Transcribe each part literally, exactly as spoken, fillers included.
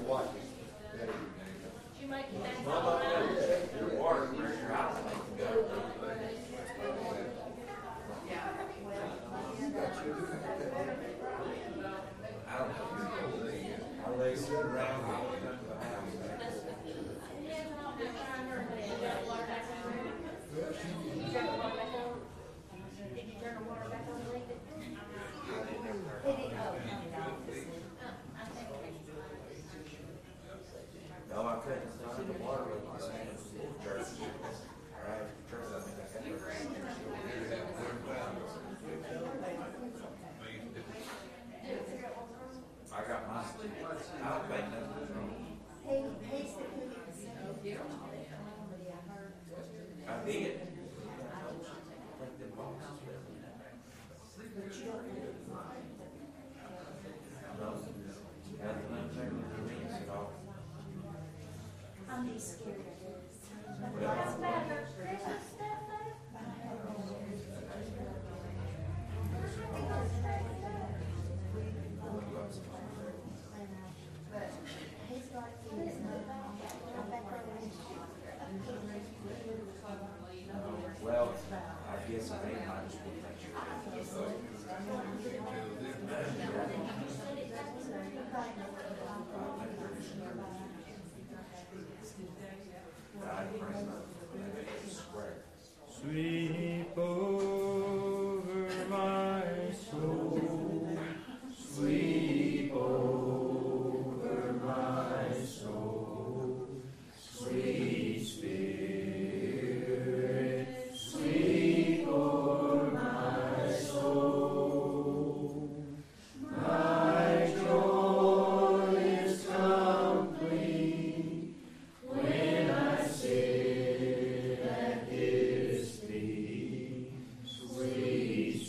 Sweep over my soul, sweep over my soul, sweet Spirit, sweep over my soul. My joy is complete when I sit at His feet. Sweet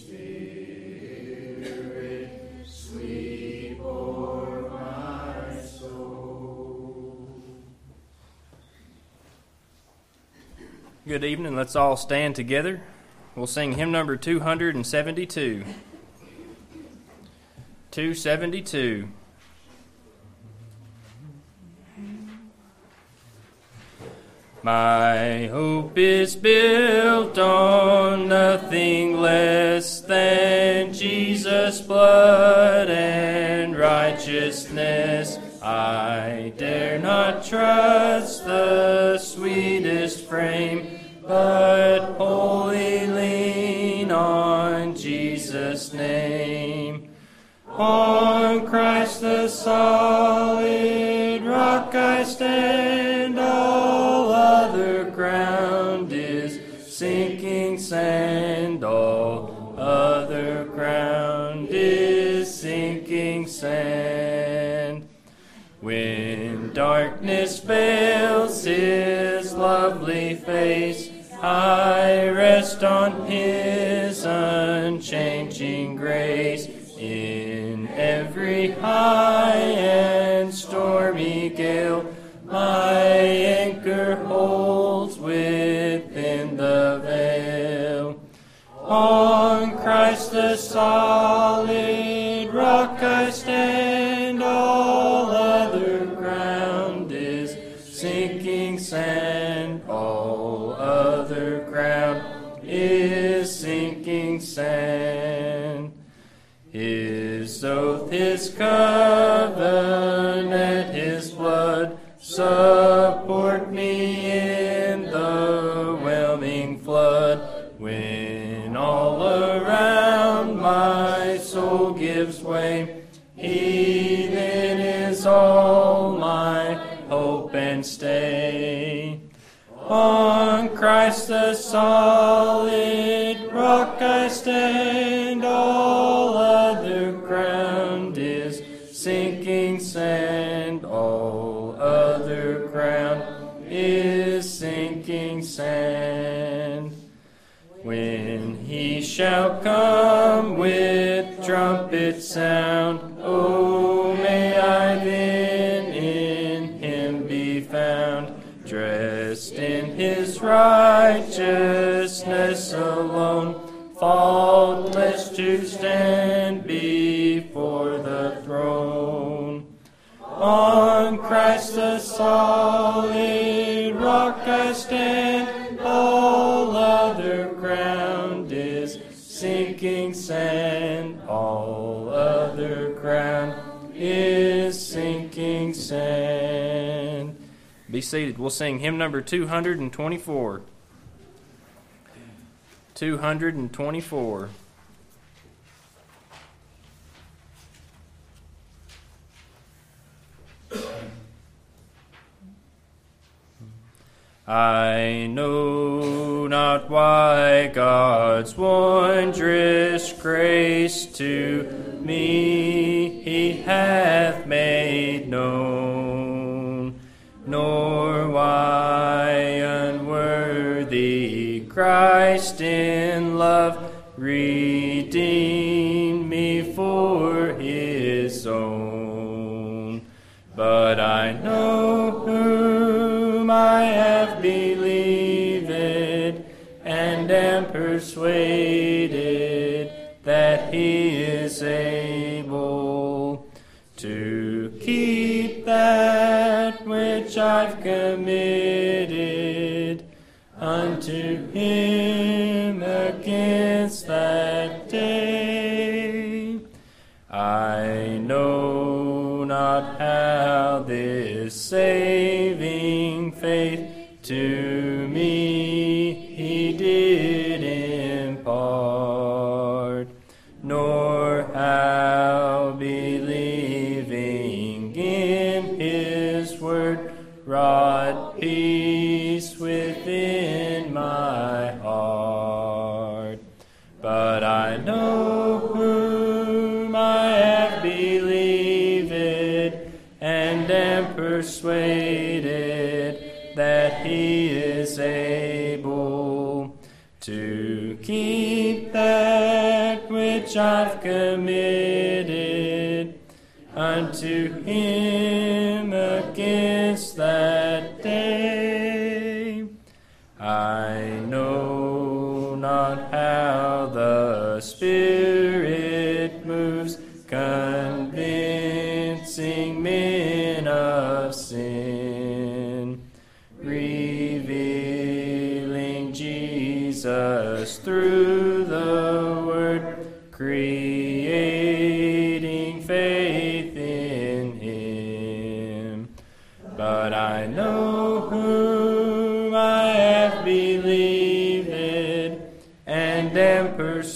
Spirit, sweep o'er my soul. Good evening. Let's all stand together. We'll sing hymn number two hundred seventy-two. two seventy-two. My hope is built on nothing less than Jesus' blood and righteousness. I dare not trust the sweetest frame, but wholly lean on Jesus' name. On Christ the solid rock I stand, all other ground is sinking sand, all other ground is sinking sand. When darkness veils His lovely face, I rest on His unchanging grace. In every high and stormy gale, my anchor holds within the veil. On Christ the solid rock I stand, all other ground is sinking sand, all other ground is sinking sand. His oath, His covenant, His blood support me in the whelming flood. When all around my soul gives way, He then is all my hope and stay. On Christ the solid rock I stand, all other ground is sinking sand, all other ground is sinking sand. When He shall come with trumpet sound, oh, may I then in Him be found, dressed in His righteousness alone, faultless to stand before the throne. On Christ the solid rock I stand, all other ground is sinking sand. All other ground is sinking sand. Be seated. We'll sing hymn number two hundred twenty-four. two hundred twenty-four. I know not why God's wondrous grace to me He hath made known, nor why unworthy Christ in love redeemed me for His own. But I know whom I have believed, and am persuaded that He is able to keep that which I've committed unto Him against that day. I know not how this saving faith to me He did impart, nor how believing in His word wrought peace within my heart. But I know whom I have believed, and am persuaded that He is able to keep that which I've committed unto Him against that day. I know not how the Spirit moves, convincing men of sin, revealing Jesus through the Word, creating faith in Him. But I know whom I have believed, and am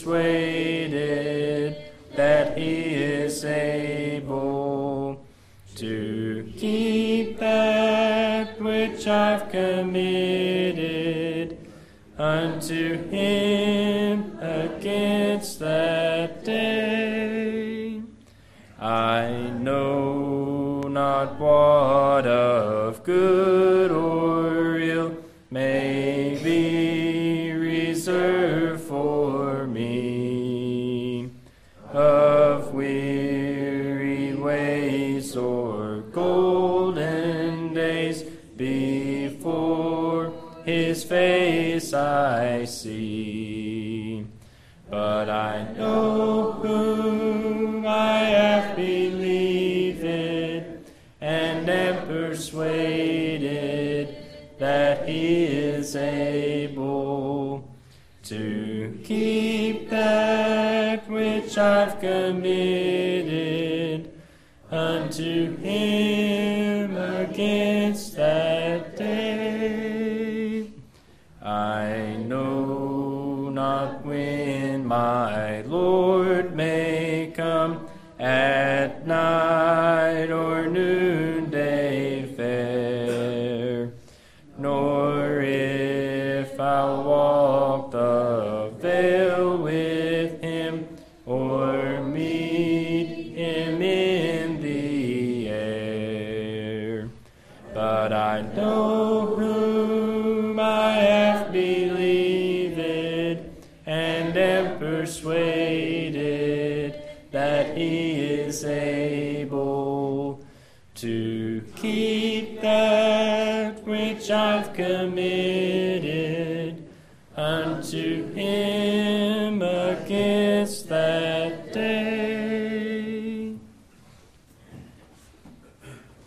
persuaded that He is able to keep that which I've committed unto Him against that day. I know not what of good or ill may be reserved for me, of weary ways or golden days before His face I see. But I know whom I have believed, and am persuaded that He is able to keep that which I've committed unto Him against that day. I know not when my Lord may come, at night or noonday fair, nor if I'll walk the vale with Him, or meet Him in the air. But I know whom I have believed, and am persuaded that He is able to keep that which I've committed unto Him against that day.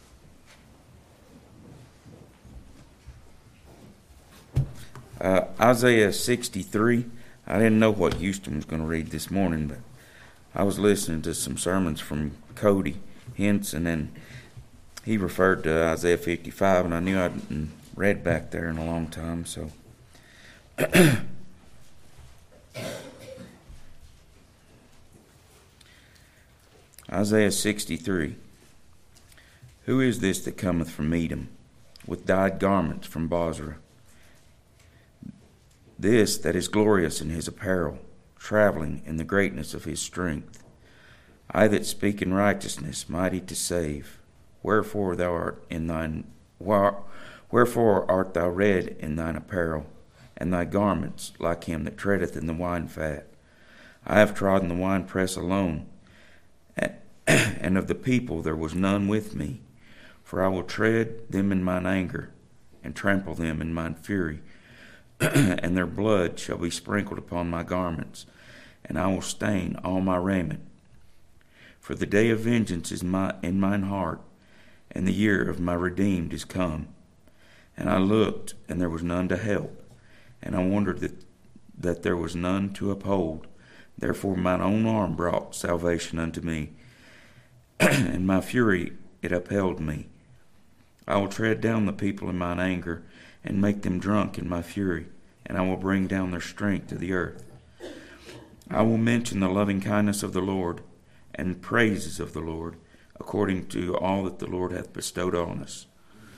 Uh, Isaiah sixty-three. I didn't know what Houston was going to read this morning, but I was listening to some sermons from Cody Henson, and he referred to Isaiah fifty-five, and I knew I hadn't read back there in a long time, so... Isaiah sixty-three. Who is this that cometh from Edom, with dyed garments from Bozrah? This that is glorious in his apparel, traveling in the greatness of his strength. I that speak in righteousness, mighty to save. Wherefore thou art in thine wherefore art thou red in thine apparel, and thy garments like him that treadeth in the wine fat? I have trodden the winepress alone, and of the people there was none with me. For I will tread them in mine anger, and trample them in mine fury, and their blood shall be sprinkled upon my garments, and I will stain all my raiment. For the day of vengeance is my, in mine heart, and the year of my redeemed is come. And I looked, and there was none to help, and I wondered that, that there was none to uphold. Therefore mine own arm brought salvation unto me, and my fury it upheld me. I will tread down the people in mine anger, and make them drunk in my fury, and I will bring down their strength to the earth. I will mention the loving kindness of the Lord, and praises of the Lord, according to all that the Lord hath bestowed on us.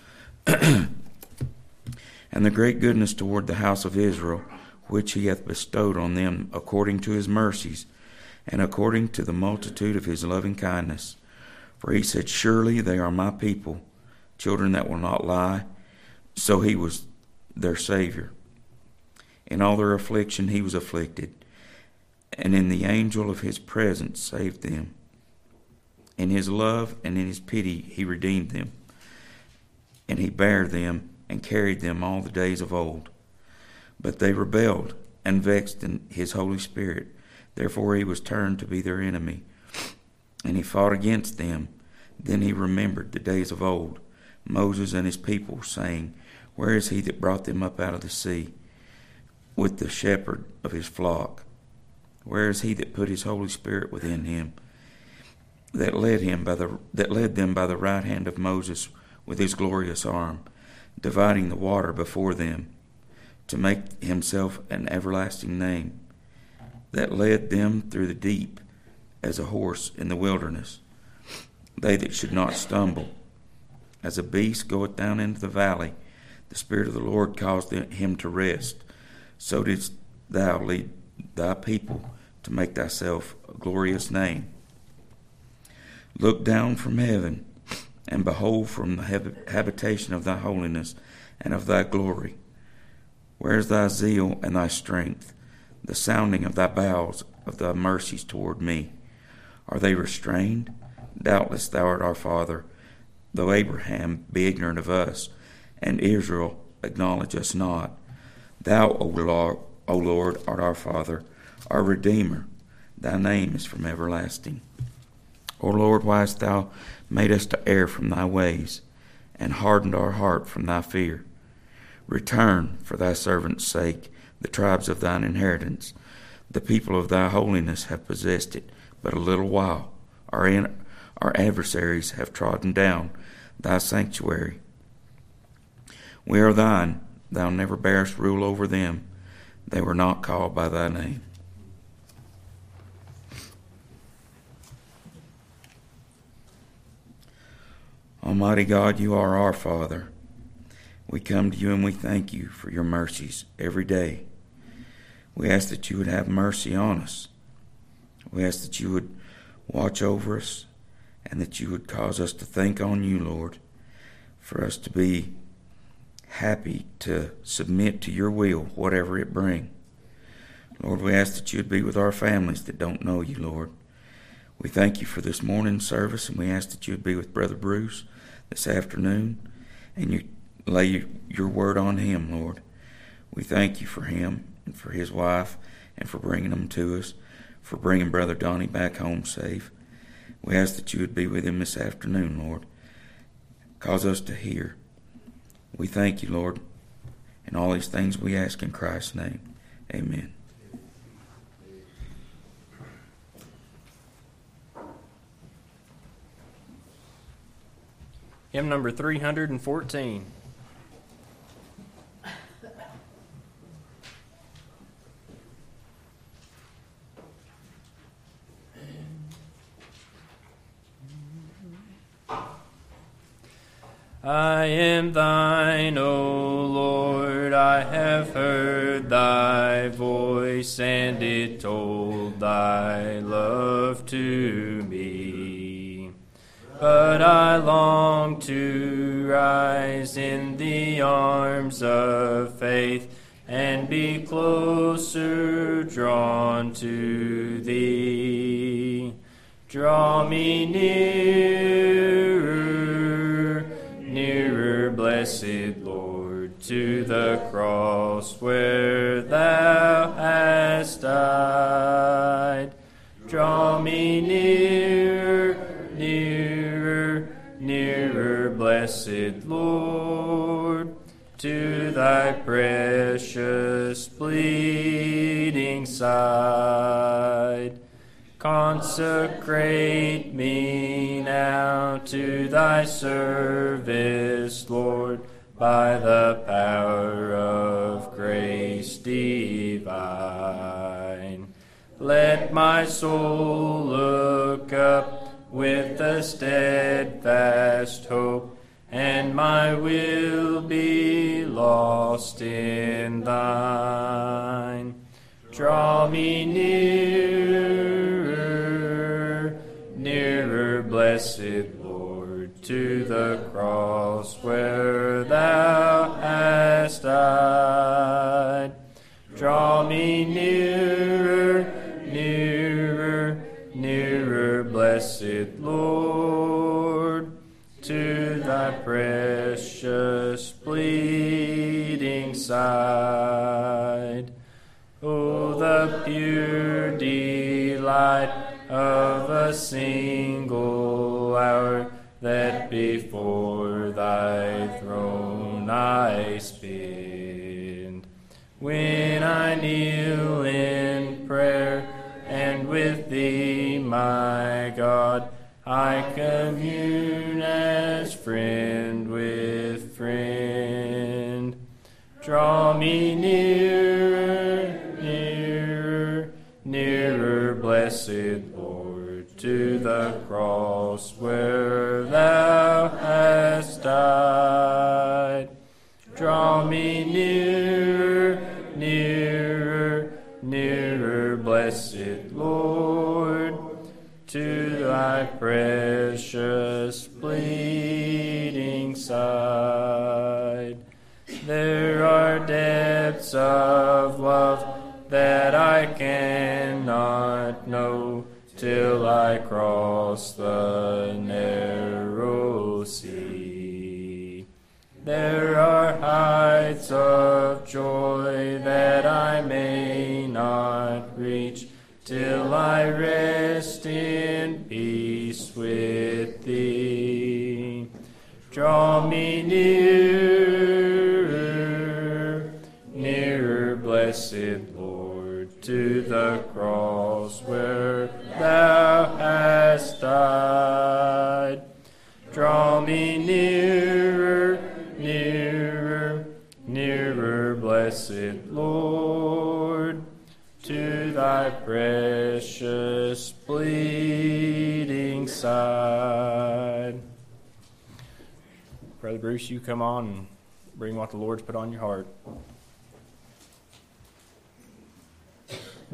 And the great goodness toward the house of Israel, which he hath bestowed on them according to his mercies, and according to the multitude of his loving kindness. For he said, surely they are my people, children that will not lie. So he was their Savior. In all their affliction he was afflicted, and in the angel of his presence saved them. In his love and in his pity he redeemed them, and he bare them and carried them all the days of old. But they rebelled and vexed in his Holy Spirit. Therefore he was turned to be their enemy, and he fought against them. Then he remembered the days of old, Moses and his people, saying, where is he that brought them up out of the sea with the shepherd of his flock? Where is he that put his Holy Spirit within him, that led him by the that led them by the right hand of Moses with his glorious arm, dividing the water before them, to make himself an everlasting name, that led them through the deep as a horse in the wilderness, they that should not stumble. As a beast goeth down into the valley, the Spirit of the Lord caused him to rest. So didst thou lead thy people to make thyself a glorious name. Look down from heaven, and behold from the habitation of thy holiness and of thy glory. Where is thy zeal and thy strength, the sounding of thy bowels of thy mercies toward me? Are they restrained? Doubtless thou art our father, though Abraham be ignorant of us, and Israel acknowledge us not. Thou, O Lord, O Lord, art our Father, our Redeemer. Thy name is from everlasting. O Lord, why hast thou made us to err from thy ways, and hardened our heart from thy fear? Return, for thy servant's sake, the tribes of thine inheritance. The people of thy holiness have possessed it but a little while. Our, in, our adversaries have trodden down thy sanctuary. We are thine. Thou never bearest rule over them. They were not called by thy name. Almighty God, you are our Father. We come to you and we thank you for your mercies every day. We ask that you would have mercy on us. We ask that you would watch over us and that you would cause us to think on you, Lord, for us to be happy to submit to your will, whatever it bring. Lord, we ask that you would be with our families that don't know you, Lord. We thank you for this morning's service, and we ask that you would be with Brother Bruce this afternoon, and you lay your word on him, Lord. We thank you for him and for his wife and for bringing them to us, for bringing Brother Donnie back home safe. We ask that you would be with him this afternoon, Lord. Cause us to hear. We thank you, Lord, And all these things we ask in Christ's name. Amen. Hymn number three hundred fourteen. I am thine, O Lord, I have heard thy voice, and it told thy love to me. But I long to rise in the arms of faith, and be closer drawn to thee. Draw me nearer, nearer, blessed Lord, to the cross where thou hast died. Draw me nearer, nearer, nearer, blessed Lord, to thy precious bleeding side. Consecrate me now to thy service, Lord, by the power of grace divine. Let my soul look up with a steadfast hope, and my will be lost in thine. Draw me nearer, nearer, blessed Lord, to the cross where thou hast died. Draw me nearer, nearer, nearer, blessed Lord, to thy precious bleeding side. Oh, the pure delight of a single hour that before thy throne I spend, when I kneel in prayer and with thee, my God, I commune as friend with friend. Draw me nearer, nearer, nearer, blessed Lord, to the cross where thou hast died. Draw me nearer, nearer, nearer, blessed Lord, to thy precious bleeding side. There are depths of love that I cannot know till I cross the narrow sea. There are heights of joy that I may not reach till I rest in peace with thee. Draw me nearer, nearer, blessed Lord, to the cross where thou hast died. Draw me nearer, nearer, nearer, blessed Lord, to thy precious bleeding side. Brother Bruce, you come on and bring what the Lord's put on your heart. If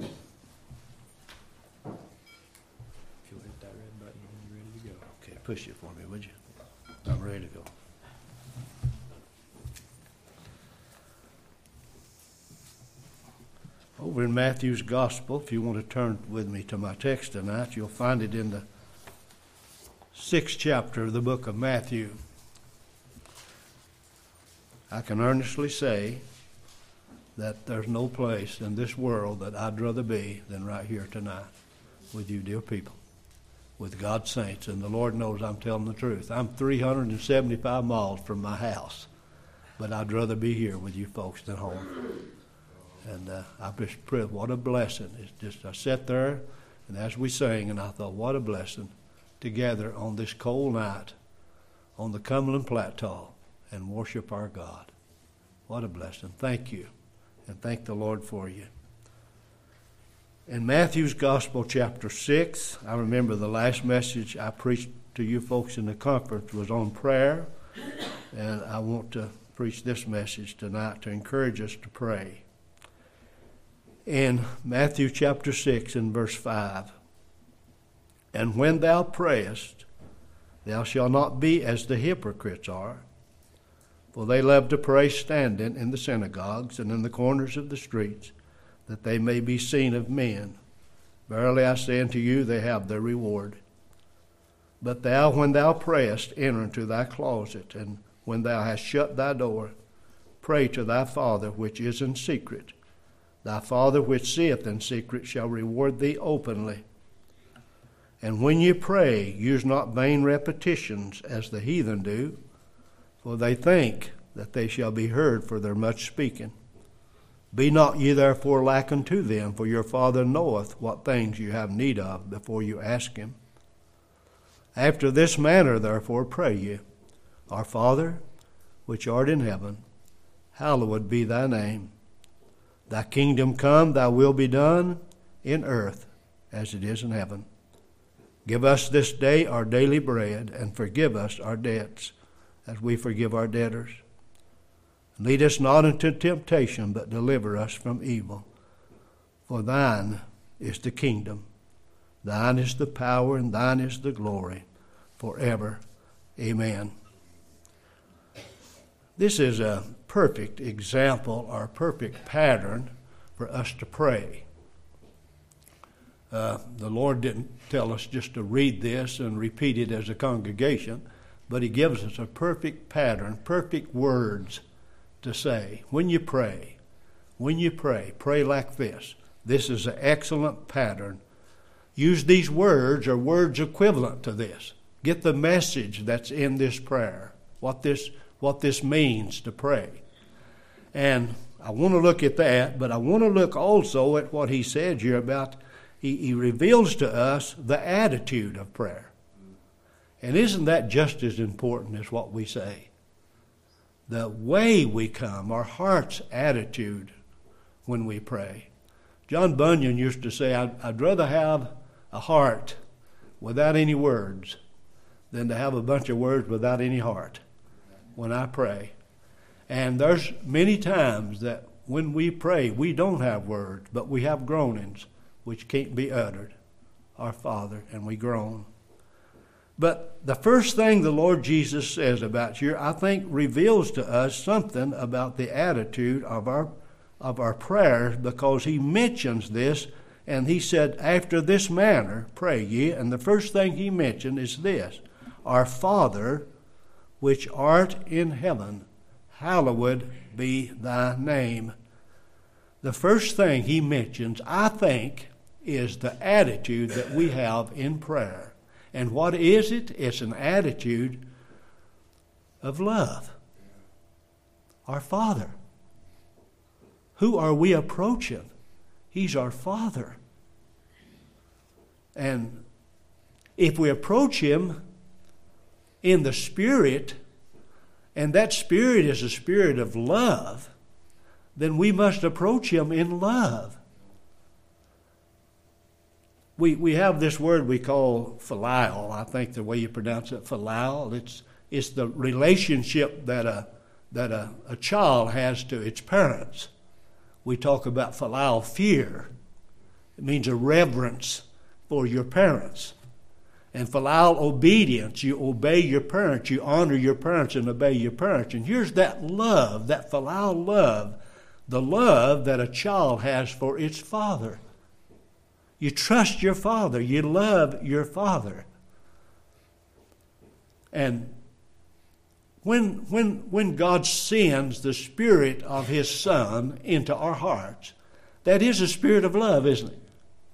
you'll hit that red button when you're ready to go. Okay, push it for me, would you? I'm ready to go. Over in Matthew's Gospel, if you want to turn with me to my text tonight, you'll find it in the sixth chapter of the book of Matthew. I can earnestly say that there's no place in this world that I'd rather be than right here tonight with you, dear people, with God's saints. And the Lord knows I'm telling the truth. I'm three hundred seventy-five miles from my house. but I'd rather be here with you folks than home. And uh, I just pray, what a blessing. It's just, I sat there, and as we sang, and I thought, what a blessing to gather on this cold night on the Cumberland Plateau and worship our God. What a blessing. Thank you, and thank the Lord for you. In Matthew's Gospel, chapter six, I remember the last message I preached to you folks in the conference was on prayer, and I want to preach this message tonight to encourage us to pray. In Matthew chapter six and verse five, "And when thou prayest, thou shalt not be as the hypocrites are, for they love to pray standing in the synagogues and in the corners of the streets, that they may be seen of men. Verily I say unto you, they have their reward. But thou, when thou prayest, enter into thy closet, and when thou hast shut thy door, pray to thy Father which is in secret. Thy Father which seeth in secret shall reward thee openly. And when you pray, use not vain repetitions as the heathen do, for they think that they shall be heard for their much speaking. Be not ye therefore like unto them, for your Father knoweth what things you have need of before you ask him. After this manner therefore pray ye, Our Father, which art in heaven, hallowed be thy name. Thy kingdom come, thy will be done, in earth as it is in heaven. Give us this day our daily bread, and forgive us our debts, as we forgive our debtors. Lead us not into temptation, but deliver us from evil. For thine is the kingdom, thine is the power, and thine is the glory, forever. Amen." This is a perfect example or perfect pattern for us to pray. Uh, the Lord didn't tell us just to read this and repeat it as a congregation, but he gives us a perfect pattern, perfect words to say. When you pray, when you pray, pray like this. This is an excellent pattern. Use these words or words equivalent to this. Get the message that's in this prayer, what this, what this means to pray. And I want to look at that, but I want to look also at what he said here about, he, he reveals to us the attitude of prayer. And isn't that just as important as what we say? The way we come, our heart's attitude when we pray. John Bunyan used to say, I'd, I'd rather have a heart without any words than to have a bunch of words without any heart when I pray. And there's many times that when we pray, we don't have words, but we have groanings which can't be uttered. Our Father, and we groan. But the first thing the Lord Jesus says about you, I think, reveals to us something about the attitude of our of our prayers, because he mentions this, and he said, after this manner pray ye, and the first thing he mentioned is this: Our Father, which art in heaven, hallowed be thy name. The first thing he mentions, I think, is the attitude that we have in prayer. And what is it? It's an attitude of love. Our Father. Who are we approaching? He's our Father. And if we approach him in the Spirit, and that Spirit is a spirit of love, then we must approach him in love. We we have this word we call phileo. I think the way you pronounce it, phileo. It's it's the relationship that a that a, a child has to its parents. We talk about phileo, fear. It means a reverence for your parents. And phileo, obedience. You obey your parents. You honor your parents and obey your parents. And here's that love, that phileo love, the love that a child has for its father. You trust your father. You love your father. And when, when, when God sends the Spirit of his Son into our hearts, that is a spirit of love, isn't it?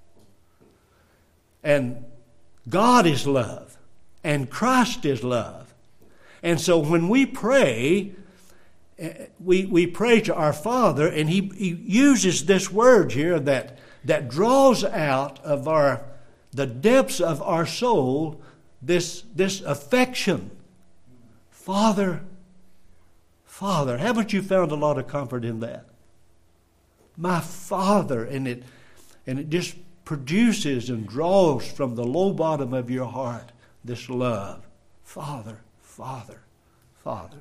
And God is love, and Christ is love. And so when we pray, we, we pray to our Father, and he, he uses this word here that, that draws out of our the depths of our soul this, this affection. Father, Father. Haven't you found a lot of comfort in that? My Father. And it, and it just produces and draws from the low bottom of your heart this love. Father, Father, Father.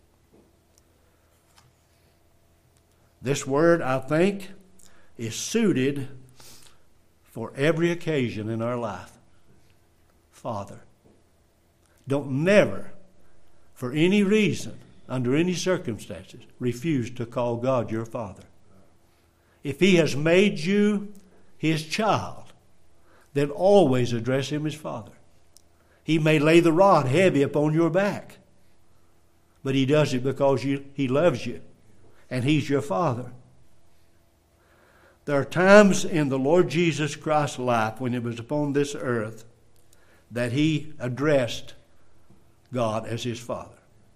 This word, I think, is suited for every occasion in our life. Father. Don't never, for any reason, under any circumstances, refuse to call God your Father. If He has made you His child, then always address Him as Father. He may lay the rod heavy upon your back, but He does it because you, He loves you, and He's your Father. There are times in the Lord Jesus Christ's life when He was upon this earth that He addressed God as His Father.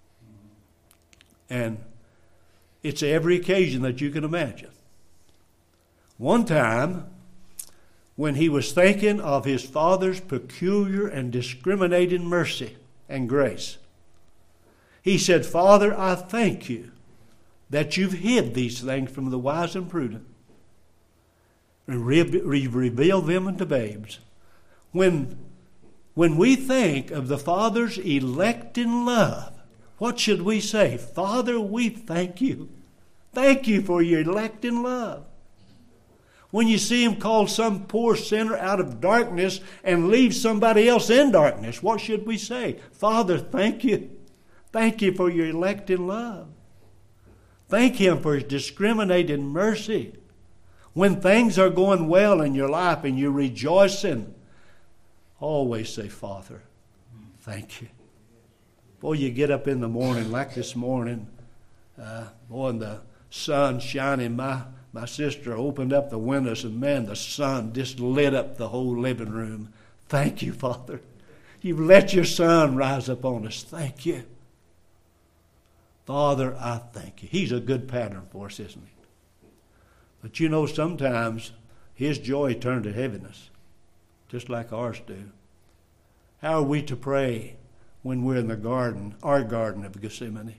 And it's every occasion that you can imagine. One time, when He was thinking of His Father's peculiar and discriminating mercy and grace, He said, Father, I thank you that you've hid these things from the wise and prudent and re- re- revealed them unto babes. When, when we think of the Father's electing love, what should we say? Father, we thank you. Thank you for your electing love. When you see Him call some poor sinner out of darkness and leave somebody else in darkness, what should we say? Father, thank you. Thank you for your electing love. Thank Him for His discriminating mercy. When things are going well in your life and you're rejoicing, always say, Father, thank you. Boy, you get up in the morning like this morning, uh, boy, and the sun shining. My, my sister opened up the windows, and man, the sun just lit up the whole living room. Thank you, Father. You've let your sun rise upon us. Thank you. Father, I thank you. He's a good pattern for us, isn't He? But you know, sometimes His joy turned to heaviness, just like ours do. How are we to pray when we're in the garden, our garden of Gethsemane,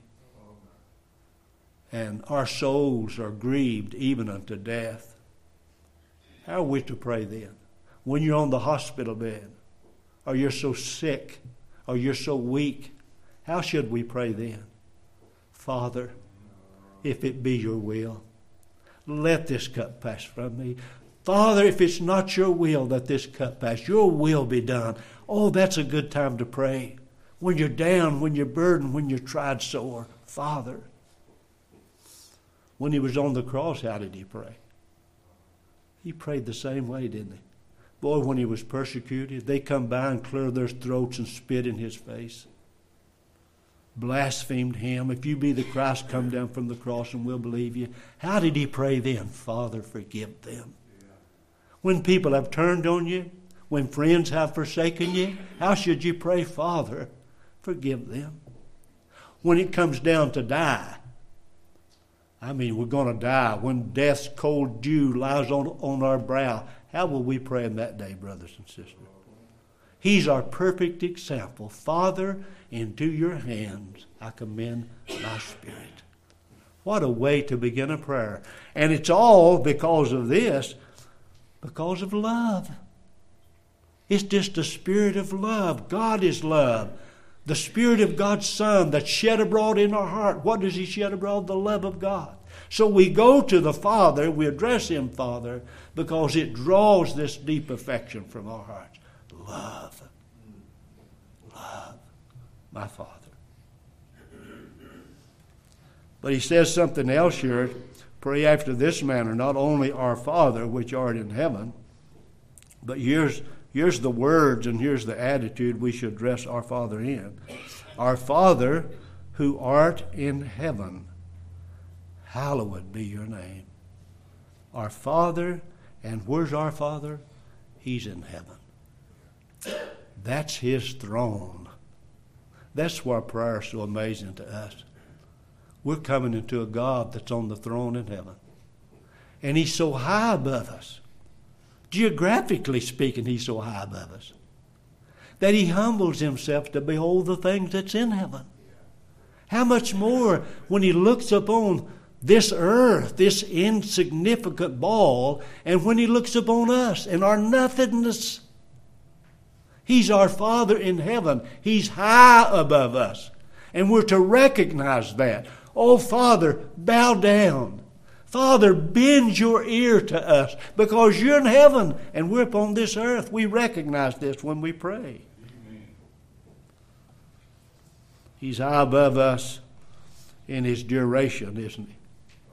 and our souls are grieved even unto death? How are we to pray then? When you're on the hospital bed, or you're so sick, or you're so weak, how should we pray then? Father, if it be your will, let this cup pass from me. Father, if it's not your will that this cup pass, your will be done. Oh, that's a good time to pray. When you're down, when you're burdened, when you're tried sore. Father. When He was on the cross, how did He pray? He prayed the same way, didn't He? Boy, when He was persecuted, they come by and clear their throats and spit in His face. Blasphemed Him. If you be the Christ, come down from the cross and we'll believe you. How did He pray then? Father, forgive them. When people have turned on you, when friends have forsaken you, how should you pray? Father, forgive them. When it comes down to die, I mean, we're going to die. When death's cold dew lies on, on our brow, how will we pray in that day, brothers and sisters? He's our perfect example. Father, into your hands I commend my spirit. What a way to begin a prayer. And it's all because of this, because of love. It's just a spirit of love. God is love. The Spirit of God's Son that's shed abroad in our heart. What does He shed abroad? The love of God. So we go to the Father, we address Him Father, because it draws this deep affection from our hearts. Love. Love. My Father. But He says something else here. Pray after this manner, not only our Father which art in heaven, but here's, here's the words and here's the attitude we should address our Father in. Our Father who art in heaven, hallowed be your name. Our Father, and where's our Father? He's in heaven. That's His throne. That's why prayer is so amazing to us. We're coming into a God that's on the throne in heaven. And He's so high above us. Geographically speaking, He's so high above us that He humbles Himself to behold the things that's in heaven. How much more when He looks upon this earth, this insignificant ball, and when He looks upon us and our nothingness. He's our Father in heaven. He's high above us. And we're to recognize that. Oh, Father, bow down. Father, bend your ear to us because you're in heaven and we're upon this earth. We recognize this when we pray. Amen. He's high above us in His duration, isn't He?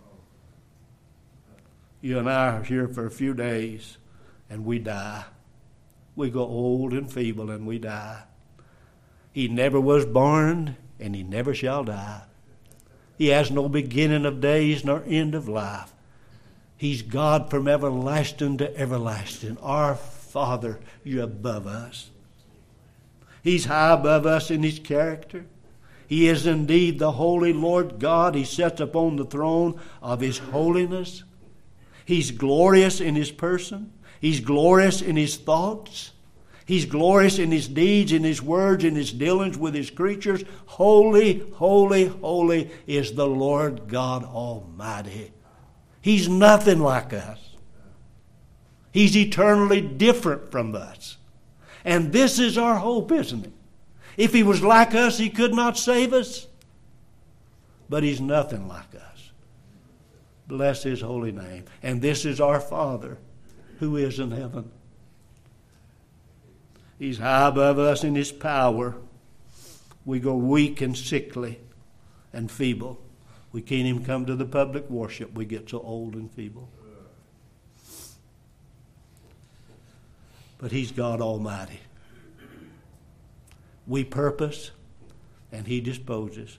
You and I are here for a few days and we die. We go old and feeble and we die. He never was born and He never shall die. He has no beginning of days nor end of life. He's God from everlasting to everlasting. Our Father, you're above us. He's high above us in His character. He is indeed the holy Lord God. He sits upon the throne of His holiness. He's glorious in His person. He's glorious in His thoughts. He's glorious in His deeds, in His words, in His dealings with His creatures. Holy, holy, holy is the Lord God Almighty. He's nothing like us. He's eternally different from us. And this is our hope, isn't it? If He was like us, He could not save us. But He's nothing like us. Bless His holy name. And this is our Father who is in heaven. He's high above us in His power. We go weak and sickly and feeble. We can't even come to the public worship. We get so old and feeble. But He's God Almighty. We purpose and He disposes.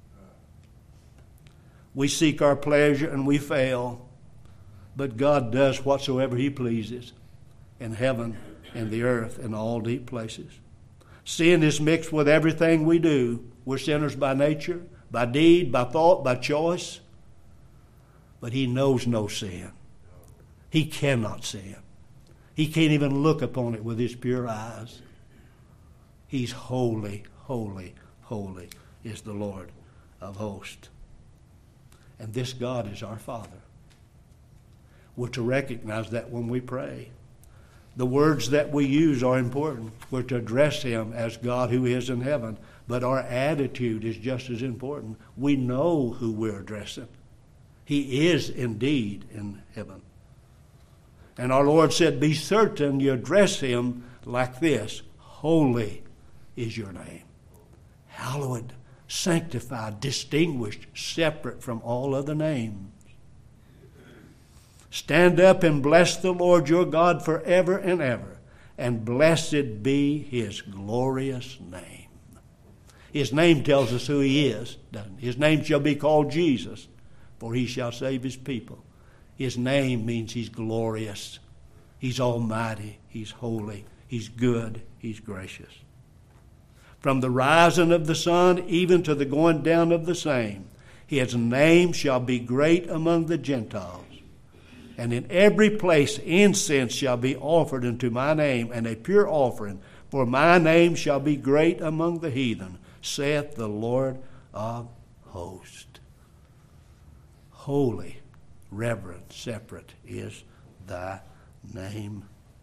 We seek our pleasure and we fail. But God does whatsoever He pleases in heaven and the earth and all deep places. Sin is mixed with everything we do. We're sinners by nature, by deed, by thought, by choice. But He knows no sin. He cannot sin. He can't even look upon it with His pure eyes. He's holy, holy, holy is the Lord of hosts. And this God is our Father. We're to recognize that when we pray. The words that we use are important. We're to address Him as God who is in heaven. But our attitude is just as important. We know who we're addressing. He is indeed in heaven. And our Lord said, be certain you address Him like this. Holy is your name. Hallowed, sanctified, distinguished, separate from all other names. Stand up and bless the Lord your God forever and ever, and blessed be His glorious name. His name tells us who He is, doesn't it? His name shall be called Jesus, for He shall save His people. His name means He's glorious. He's almighty. He's holy. He's good. He's gracious. From the rising of the sun even to the going down of the same, His name shall be great among the Gentiles. And in every place incense shall be offered unto my name, and a pure offering, for my name shall be great among the heathen, saith the Lord of hosts. Holy, reverent, separate is thy name.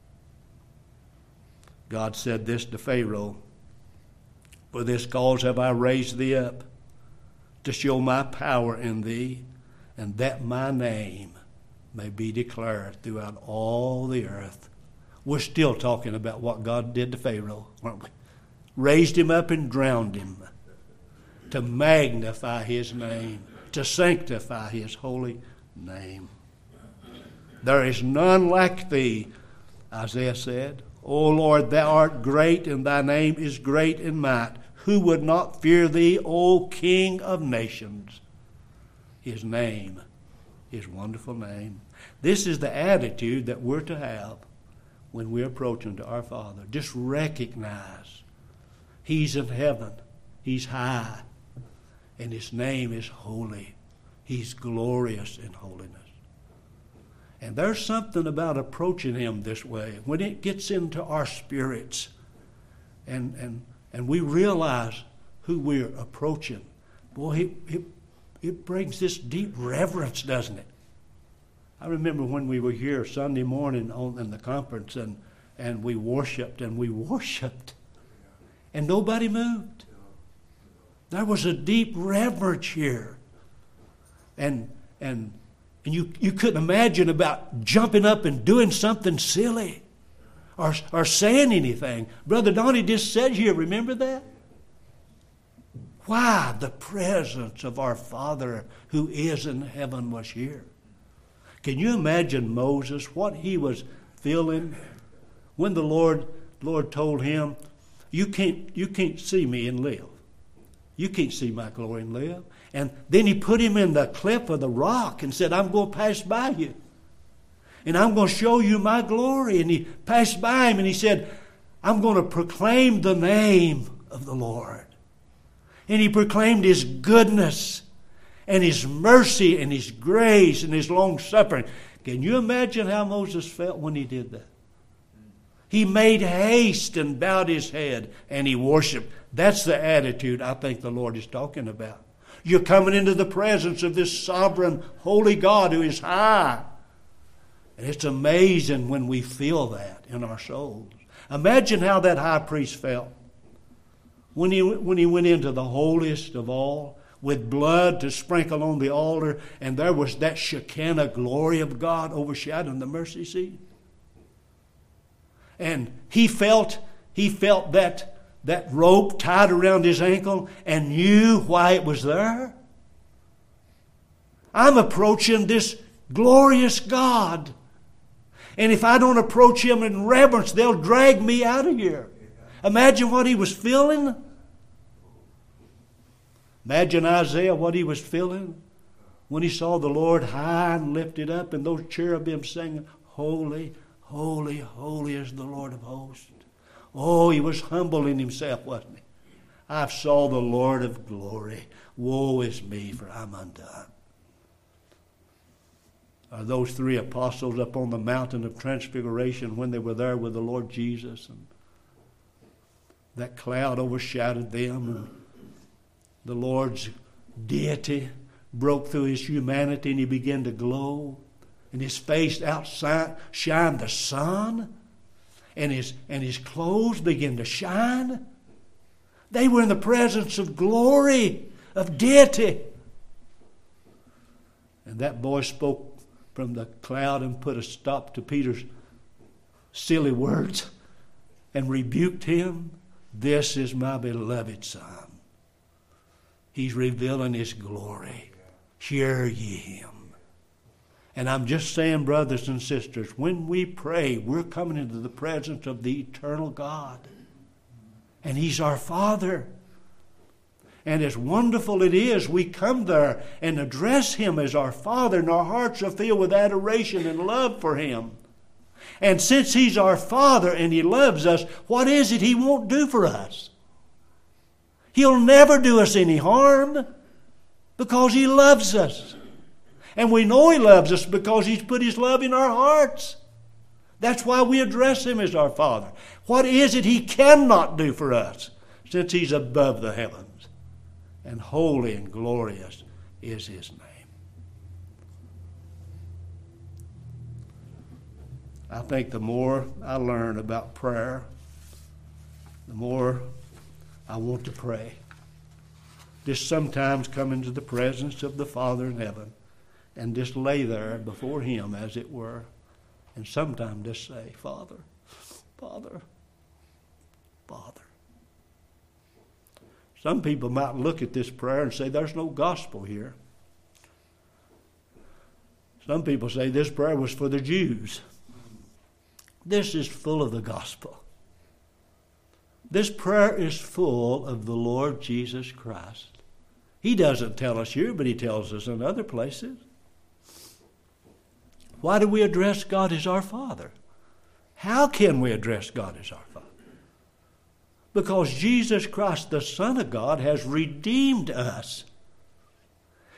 God said this to Pharaoh, for this cause have I raised thee up, to show my power in thee, and that my name may be declared throughout all the earth. We're still talking about what God did to Pharaoh, aren't we? Raised him up and drowned him to magnify His name, to sanctify His holy name. There is none like thee, Isaiah said. O Lord, thou art great, and thy name is great in might. Who would not fear thee, O King of nations? His name, His wonderful name. This is the attitude that we're to have when we approach unto our Father. Just recognize He's in heaven. He's high. And His name is holy. He's glorious in holiness. And there's something about approaching Him this way. When it gets into our spirits and and, and we realize who we're approaching, boy, it, it, it brings this deep reverence, doesn't it? I remember when we were here Sunday morning on, in the conference and, and we worshiped and we worshiped and nobody moved. There was a deep reverence here. And and and you, you couldn't imagine about jumping up and doing something silly or, or saying anything. Brother Donnie just said here, remember that? Why? The presence of our Father who is in heaven was here. Can you imagine Moses, what he was feeling when the Lord Lord told him, you can't, you can't see me and live. You can't see my glory and live. And then He put him in the cleft of the rock and said, I'm going to pass by you. And I'm going to show you my glory. And He passed by him and He said, I'm going to proclaim the name of the Lord. And He proclaimed His goodness and His mercy and His grace and His long suffering. Can you imagine how Moses felt when he did that? He made haste and bowed his head and he worshiped. That's the attitude I think the Lord is talking about. You're coming into the presence of this sovereign, holy God who is high. And it's amazing when we feel that in our souls. Imagine how that high priest felt when he, when he went into the holiest of all with blood to sprinkle on the altar, and there was that Shekinah glory of God overshadowing the mercy seat. And he felt, he felt that that rope tied around his ankle and knew why it was there. I'm approaching this glorious God. And if I don't approach Him in reverence, they'll drag me out of here. Imagine what he was feeling. Imagine Isaiah, what he was feeling when he saw the Lord high and lifted up and those cherubim singing, holy, holy, holy is the Lord of hosts. Oh, he was humble in himself, wasn't he? I saw the Lord of glory. Woe is me, for I'm undone. Are those three apostles up on the mountain of transfiguration when they were there with the Lord Jesus, and that cloud overshadowed them, and the Lord's deity broke through His humanity and He began to glow, and His face outshined the sun, and his, and his clothes began to shine? They were in the presence of glory, of deity. And that voice spoke from the cloud and put a stop to Peter's silly words and rebuked him. This is my beloved Son. He's revealing His glory. Hear ye Him. And I'm just saying, brothers and sisters, when we pray, we're coming into the presence of the eternal God. And He's our Father. And as wonderful it is, we come there and address Him as our Father, and our hearts are filled with adoration and love for Him. And since He's our Father and He loves us, what is it He won't do for us? He'll never do us any harm because He loves us. And we know He loves us because He's put His love in our hearts. That's why we address Him as our Father. What is it He cannot do for us, since He's above the heavens? And holy and glorious is His name. I think the more I learn about prayer, the more I want to pray. Just sometimes come into the presence of the Father in heaven and just lay there before Him, as it were, and sometimes just say, Father, Father, Father. Some people might look at this prayer and say, there's no gospel here. Some people say this prayer was for the Jews. This is full of the gospel. This prayer is full of the Lord Jesus Christ. He doesn't tell us here, but He tells us in other places. Why do we address God as our Father? How can we address God as our Father? Because Jesus Christ, the Son of God, has redeemed us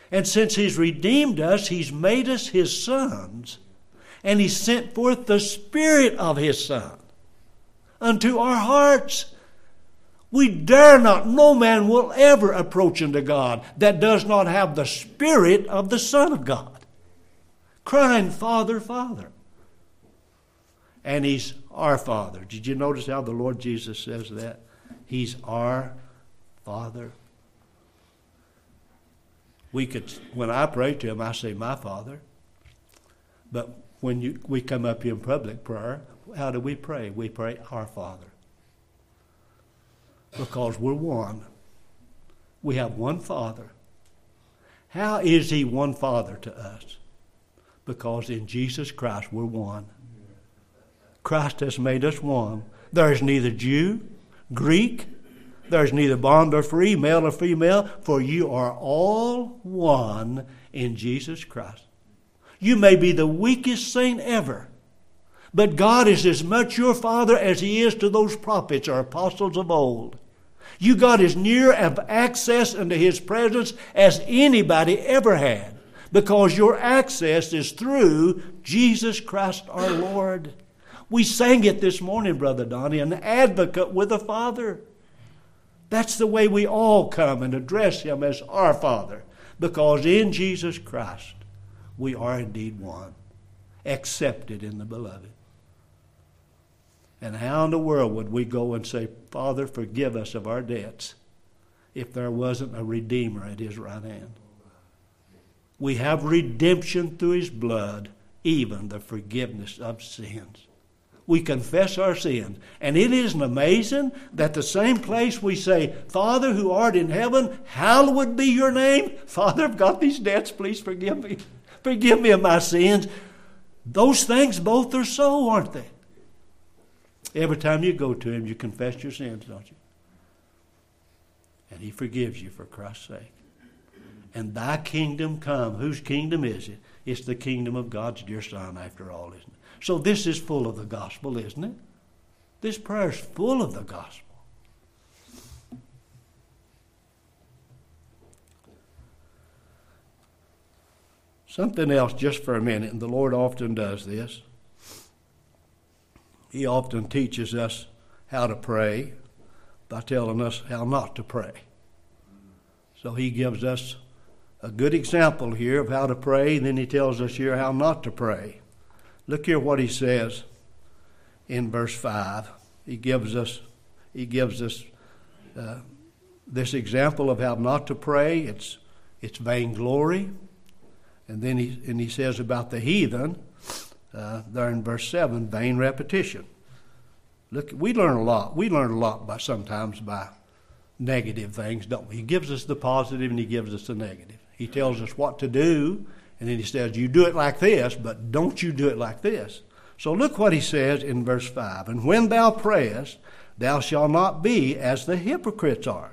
And since He's redeemed us, He's made us His sons. And He sent forth the Spirit of His Son unto our hearts. We dare not, no man will ever approach unto God that does not have the Spirit of the Son of God, crying, Father, Father. And He's our Father. Did you notice how the Lord Jesus says that? He's our Father. We could, when I pray to Him, I say, my Father. But when you, we come up here in public prayer, how do we pray? We pray, our Father. Because we're one. We have one Father. How is He one Father to us? Because in Jesus Christ we're one. Christ has made us one. There is neither Jew, Greek, there is neither bond or free, male or female, for you are all one in Jesus Christ. You may be the weakest saint ever, but God is as much your Father as He is to those prophets or apostles of old. You got as near of access into His presence as anybody ever had, because your access is through Jesus Christ our Lord. We sang it this morning, Brother Donnie, an advocate with a Father. That's the way we all come and address Him as our Father, because in Jesus Christ we are indeed one, accepted in the Beloved. And how in the world would we go and say, Father, forgive us of our debts, if there wasn't a Redeemer at His right hand? We have redemption through His blood, even the forgiveness of sins. We confess our sins. And it isn't amazing that the same place we say, Father who art in heaven, hallowed be your name. Father, I've got these debts, please forgive me. Forgive me of my sins. Those things both are so, aren't they? Every time you go to Him, you confess your sins, don't you? And He forgives you for Christ's sake. And thy kingdom come. Whose kingdom is it? It's the kingdom of God's dear Son, after all, isn't it? So this is full of the gospel, isn't it? This prayer is full of the gospel. Something else just for a minute, and the Lord often does this. He often teaches us how to pray by telling us how not to pray. So He gives us a good example here of how to pray, and then He tells us here how not to pray. Look here what He says in verse five. He gives us, he gives us uh, this example of how not to pray. It's it's vainglory. And then he and he says about the heathen, uh, there in verse seven, vain repetition. Look, we learn a lot. We learn a lot by sometimes by negative things, don't we? He gives us the positive and He gives us the negative. He tells us what to do. And then He says, you do it like this, but don't you do it like this. So look what He says in verse five. And when thou prayest, thou shalt not be as the hypocrites are.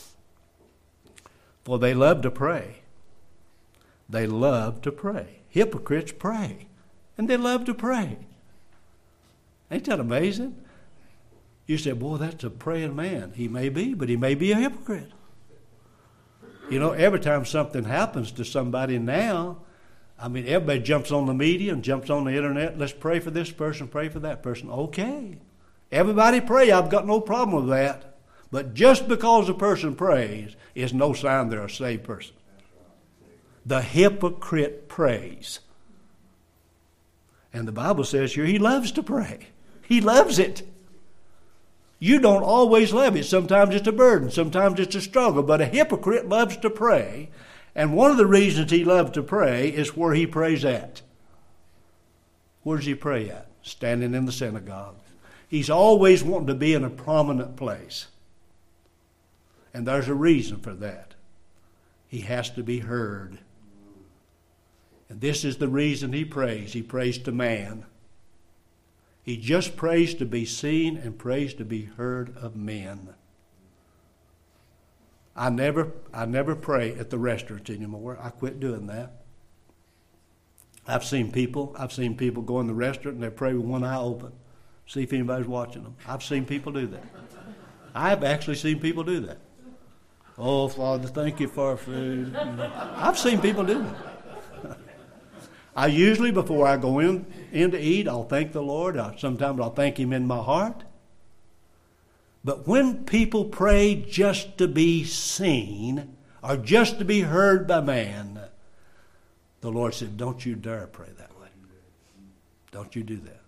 For they love to pray. They love to pray. Hypocrites pray. And they love to pray. Ain't that amazing? You say, boy, that's a praying man. He may be, but he may be a hypocrite. You know, every time something happens to somebody now, I mean, everybody jumps on the media and jumps on the internet. Let's pray for this person, pray for that person. Okay. Everybody pray. I've got no problem with that. But just because a person prays is no sign they're a saved person. The hypocrite prays. And the Bible says here he loves to pray. He loves it. You don't always love it. Sometimes it's a burden. Sometimes it's a struggle. But a hypocrite loves to pray. And one of the reasons he loves to pray is where he prays at. Where does he pray at? Standing in the synagogue. He's always wanting to be in a prominent place. And there's a reason for that. He has to be heard. And this is the reason he prays. He prays to man. He just prays to be seen and prays to be heard of men. I never, I never pray at the restaurants anymore. I quit doing that. I've seen people, I've seen people go in the restaurant and they pray with one eye open, see if anybody's watching them. I've seen people do that. I've actually seen people do that. Oh, Father, thank you for our food. You know, I've seen people do that. I usually, before I go in, in to eat, I'll thank the Lord. I, sometimes I'll thank Him in my heart. But when people pray just to be seen or just to be heard by man, the Lord said, don't you dare pray that way. Don't you do that.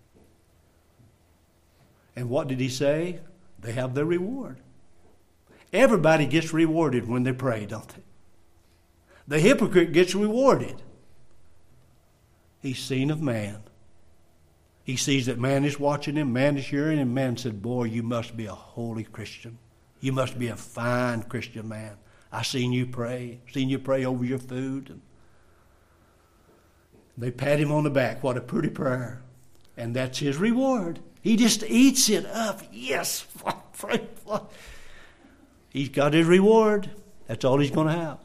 And what did He say? They have their reward. Everybody gets rewarded when they pray, don't they? The hypocrite gets rewarded. He's seen of man. He sees that man is watching him, man is hearing him. Man said, boy, you must be a holy Christian. You must be a fine Christian man. I seen you pray, seen you pray over your food. And they pat him on the back. What a pretty prayer. And that's his reward. He just eats it up. Yes. He's got his reward. That's all he's going to have.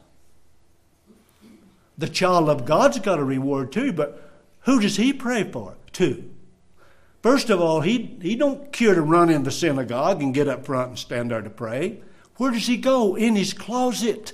The child of God's got a reward too, but who does he pray for? Two. First of all, he, he don't care to run in the synagogue and get up front and stand there to pray. Where does he go? In his closet.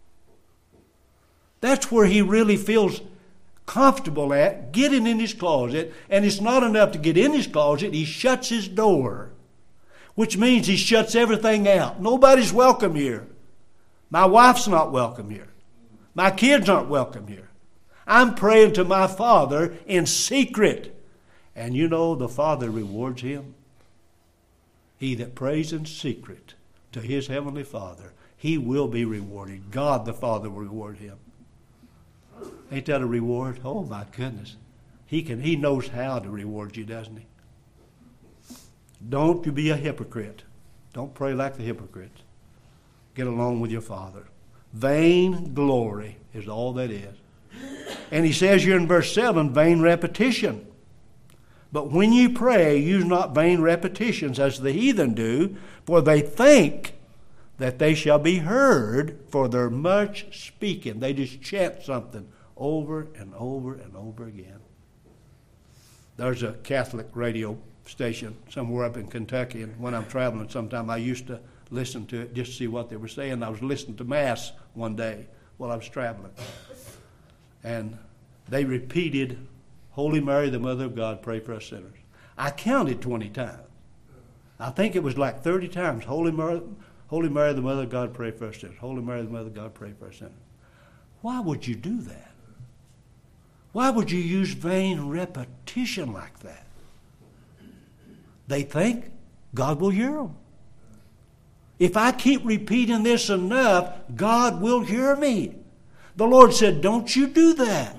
That's where he really feels comfortable at, getting in his closet. And it's not enough to get in his closet. He shuts his door, which means he shuts everything out. Nobody's welcome here. My wife's not welcome here. My kids aren't welcome here. I'm praying to my Father in secret. And you know the Father rewards him. He that prays in secret to his heavenly Father, he will be rewarded. God the Father will reward him. Ain't that a reward? Oh my goodness. He can. He knows how to reward you, doesn't he? Don't you be a hypocrite. Don't pray like the hypocrites. Get along with your Father. Vain glory is all that is. And he says here in verse seven, vain repetition. But when you pray, use not vain repetitions as the heathen do, for they think that they shall be heard for their much speaking. They just chant something over and over and over again. There's a Catholic radio station somewhere up in Kentucky, and when I'm traveling sometime, I used to listen to it just to see what they were saying. I was listening to Mass one day while I was traveling. And they repeated, Holy Mary, the Mother of God, pray for us sinners. I counted twenty times. I think it was like thirty times. Holy Mary, Holy Mary, the Mother of God, pray for us sinners. Holy Mary, the Mother of God, pray for us sinners. Why would you do that? Why would you use vain repetition like that? They think God will hear them. If I keep repeating this enough, God will hear me. The Lord said, don't you do that.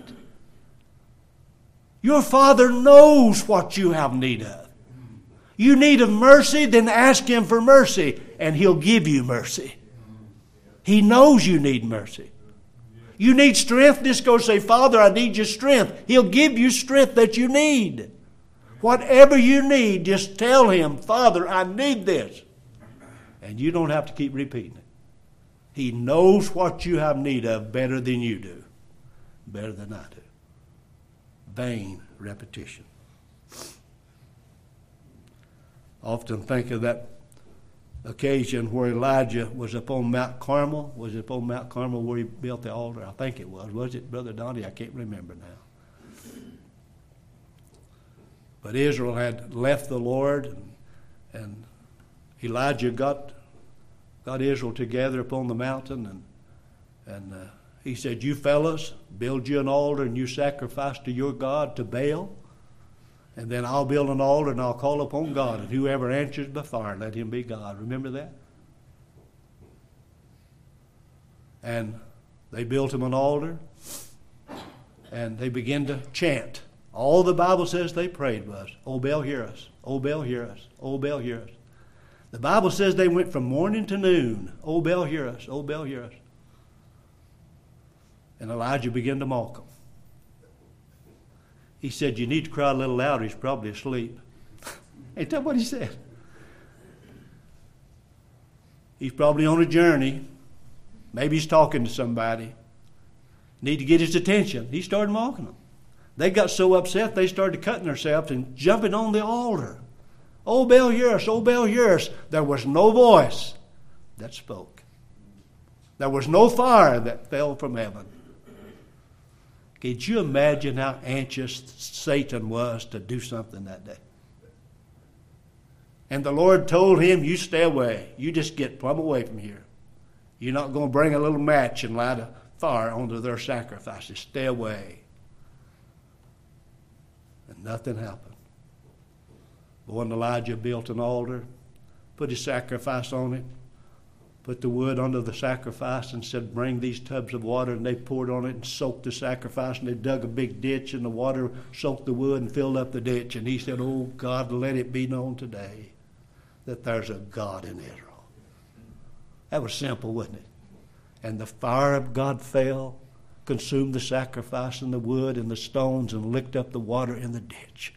Your Father knows what you have need of. You need of mercy, then ask Him for mercy, and He'll give you mercy. He knows you need mercy. You need strength, just go say, Father, I need your strength. He'll give you strength that you need. Whatever you need, just tell Him, Father, I need this. And you don't have to keep repeating it. He knows what you have need of better than you do. Better than I do. Vain repetition. I often think of that occasion where Elijah was upon Mount Carmel. Was it upon Mount Carmel where he built the altar? I think it was. Was it, Brother Donnie? I can't remember now. But Israel had left the Lord, and, and Elijah got got Israel together upon the mountain, and and uh, he said, you fellas, build you an altar and you sacrifice to your God, to Baal, and then I'll build an altar and I'll call upon God, and whoever answers by fire, let him be God. Remember that? And they built him an altar, and they began to chant. All the Bible says they prayed was, O Baal, hear us. O Baal, hear us. O Baal, hear us. The Bible says they went from morning to noon. O Baal, hear us. O Baal, hear us. And Elijah began to mock them. He said, you need to cry a little louder. He's probably asleep. Ain't that what he said? He's probably on a journey. Maybe he's talking to somebody. Need to get his attention. He started mocking them. They got so upset they started cutting themselves and jumping on the altar. O Baal, hear us. O Baal, hear us. There was no voice that spoke. There was no fire that fell from heaven. Could you imagine how anxious Satan was to do something that day? And the Lord told him, you stay away. You just get plumb away from here. You're not going to bring a little match and light a fire onto their sacrifices. Stay away. And nothing happened. But when Elijah built an altar, put his sacrifice on it, put the wood under the sacrifice and said, bring these tubs of water, and they poured on it and soaked the sacrifice, and they dug a big ditch, and the water soaked the wood and filled up the ditch. And he said, oh God, let it be known today that there's a God in Israel. That was simple, wasn't it? And the fire of God fell, consumed the sacrifice and the wood and the stones, and licked up the water in the ditch.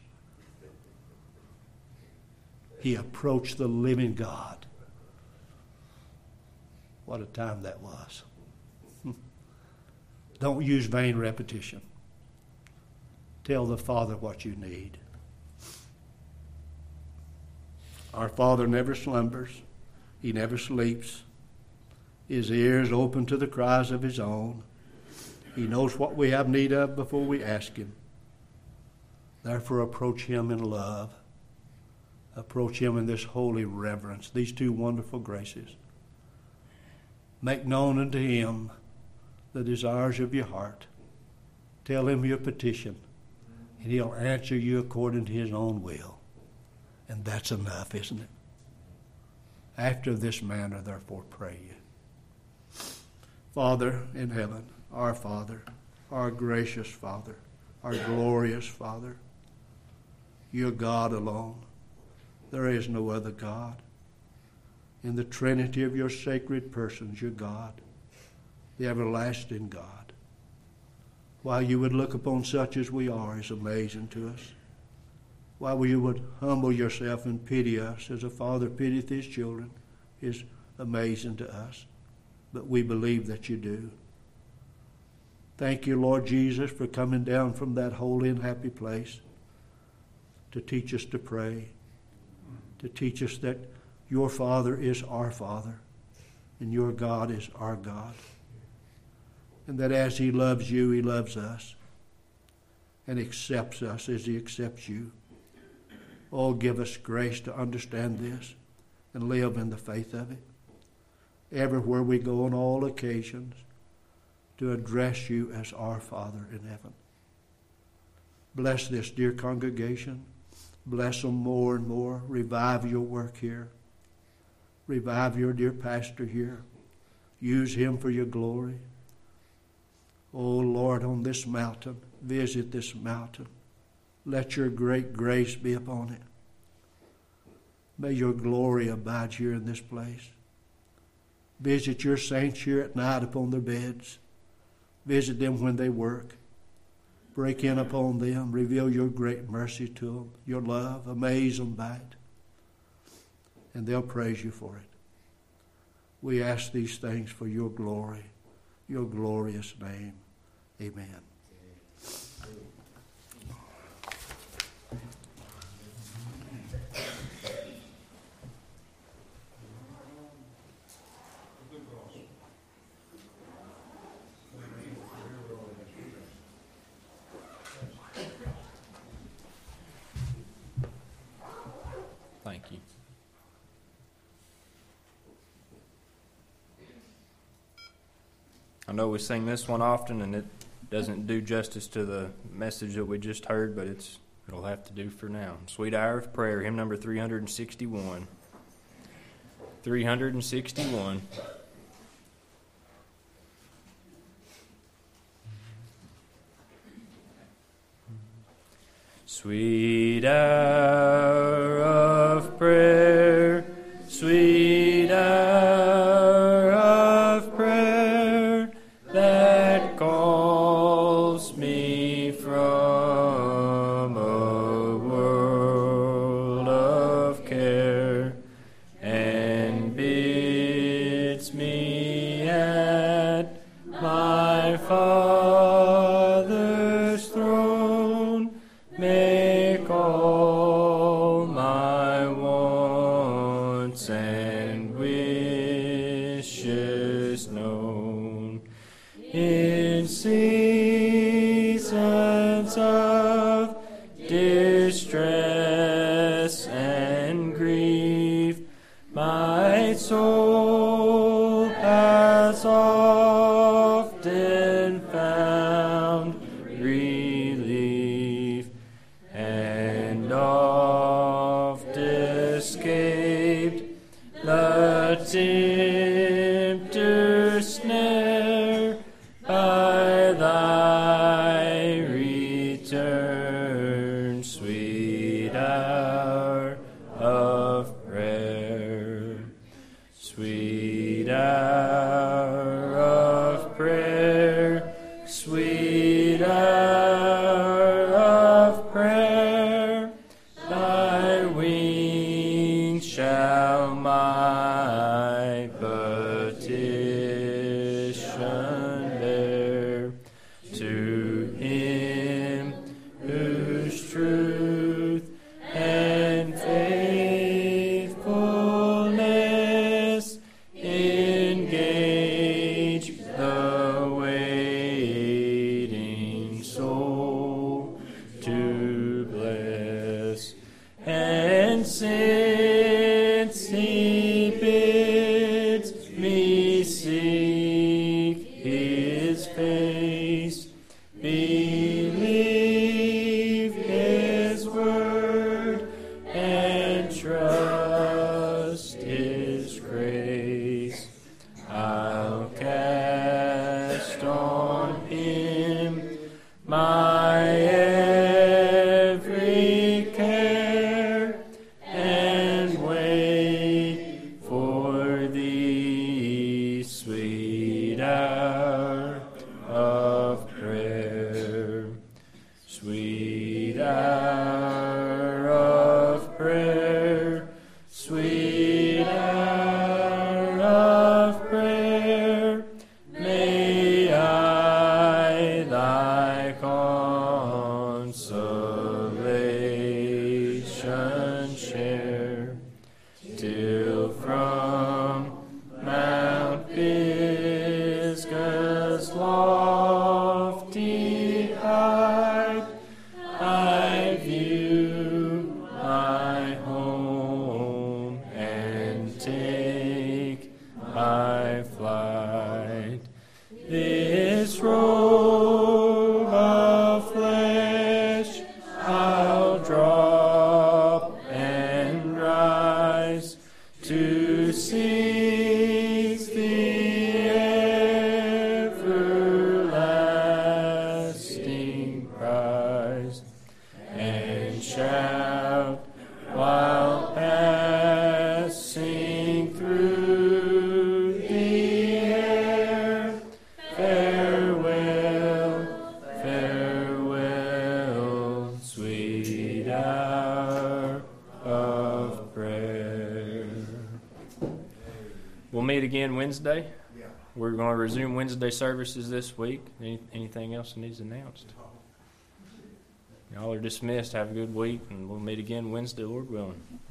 He approached the living God. What a time that was. Don't use vain repetition. Tell the Father what you need. Our Father never slumbers. He never sleeps. His ears open to the cries of his own. He knows what we have need of before we ask him. Therefore, approach him in love. Approach him in this holy reverence, these two wonderful graces. Make known unto him the desires of your heart. Tell him your petition, and he'll answer you according to his own will. And that's enough, isn't it? After this manner, therefore, pray you. Father in heaven, our Father, our gracious Father, our glorious Father, you're God alone. There is no other God. In the Trinity of your sacred persons, you're God, the everlasting God. Why you would look upon such as we are is amazing to us. Why you would humble yourself and pity us as a father pitieth his children is amazing to us. But we believe that you do. Thank you, Lord Jesus, for coming down from that holy and happy place to teach us to pray, to teach us that your Father is our Father, and your God is our God. And that as he loves you, he loves us, and accepts us as he accepts you. Oh, give us grace to understand this and live in the faith of it. Everywhere we go on all occasions, to address you as our Father in heaven. Bless this dear congregation. Bless them more and more. Revive your work here. Revive your dear pastor here. Use him for your glory. Oh, Lord, on this mountain, visit this mountain. Let your great grace be upon it. May your glory abide here in this place. Visit your saints here at night upon their beds. Visit them when they work. Break in upon them. Reveal your great mercy to them, your love. Amaze them by it. And they'll praise you for it. We ask these things for your glory, your glorious name. Amen. Thank you. I know we sing this one often, and it doesn't do justice to the message that we just heard, but it's it'll have to do for now. Sweet Hour of Prayer, hymn number three hundred sixty-one. three hundred sixty-one. Sweet hour of prayer, sweet hour of prayer, that calls me from a world of care, and bids me at my Father's throne make all out while passing through the air. Farewell, farewell, sweet hour of prayer. We'll meet again Wednesday. We're going to resume Wednesday services this week. Any, anything else that needs announced? Y'all are dismissed. Have a good week, and we'll meet again Wednesday, Lord willing.